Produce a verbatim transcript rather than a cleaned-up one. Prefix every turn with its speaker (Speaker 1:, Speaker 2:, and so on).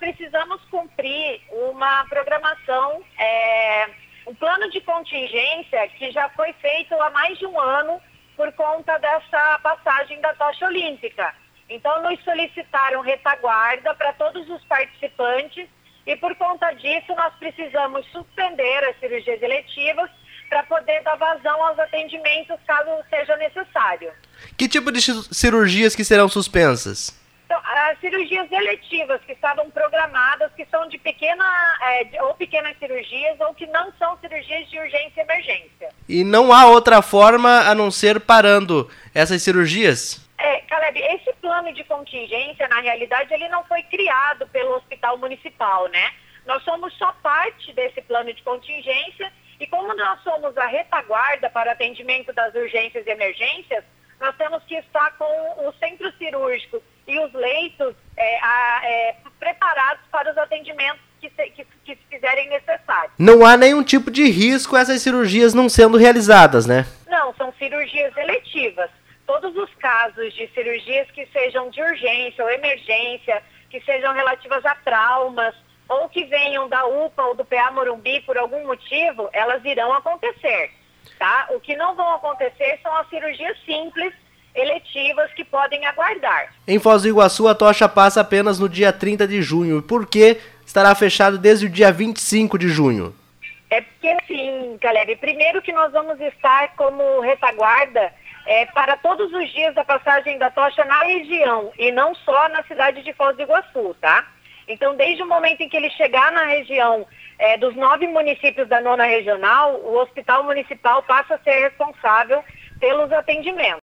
Speaker 1: precisamos cumprir uma programação, é, um plano de contingência que já foi feito há mais de um ano por conta dessa passagem da tocha olímpica. Então, nos solicitaram retaguarda para todos os participantes e, por conta disso, nós precisamos suspender as cirurgias eletivas para poder dar vazão aos atendimentos caso seja necessário.
Speaker 2: Que tipo de cirurgias que serão suspensas?
Speaker 1: Então, as cirurgias eletivas que estavam programadas, que são de pequena, é, de, ou pequenas cirurgias, ou que não são cirurgias de urgência e emergência.
Speaker 2: E não há outra forma a não ser parando essas cirurgias?
Speaker 1: É, Caleb, esse plano de contingência, na realidade, ele não foi criado pelo Hospital Municipal, né? Nós somos só parte desse plano de contingência e como nós somos a retaguarda para atendimento das urgências e emergências, nós temos que estar com o centro cirúrgico e os leitos é, a, é, preparados para os atendimentos que se, que, que se fizerem necessários.
Speaker 2: Não há nenhum tipo de risco essas cirurgias não sendo realizadas, né?
Speaker 1: Não, são cirurgias eletivas. Todos os casos de cirurgias que sejam de urgência ou emergência, que sejam relativas a traumas, ou que venham da U P A ou do P A Morumbi por algum motivo, elas irão acontecer, tá? O que não vão acontecer são as cirurgias simples, eletivas, que podem aguardar.
Speaker 2: Em Foz do Iguaçu, a tocha passa apenas no dia trinta de junho. Por que estará fechado desde o dia vinte e cinco de junho?
Speaker 1: É porque, assim, Caleb, primeiro que nós vamos estar como retaguarda é, para todos os dias da passagem da tocha na região, e não só na cidade de Foz do Iguaçu, tá? Então, desde o momento em que ele chegar na região é, dos nove municípios da nona regional, o Hospital Municipal passa a ser responsável pelos atendimentos.